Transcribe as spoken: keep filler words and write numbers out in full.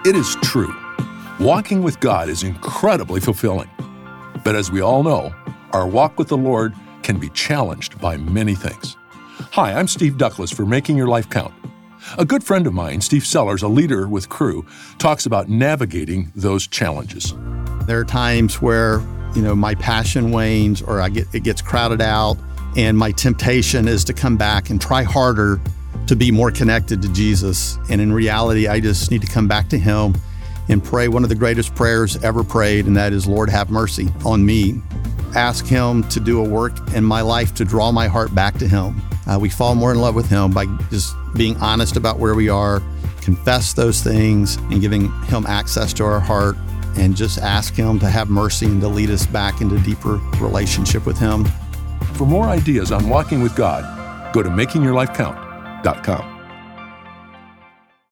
It is true. Walking with God is incredibly fulfilling. But as we all know, our walk with the Lord can be challenged by many things. Hi, I'm Steve Douglas for Making Your Life Count. A good friend of mine, Steve Sellers, a leader with Cru, talks about navigating those challenges. There are times where, you know, my passion wanes or I get it gets crowded out, and my temptation is to come back and try harder to be more connected to Jesus. And in reality, I just need to come back to Him and pray one of the greatest prayers ever prayed, and that is, Lord, have mercy on me. Ask Him to do a work in my life to draw my heart back to Him. Uh, we fall more in love with Him by just being honest about where we are, confess those things, and giving Him access to our heart, and just ask Him to have mercy and to lead us back into deeper relationship with Him. For more ideas on walking with God, go to making your life count dot com.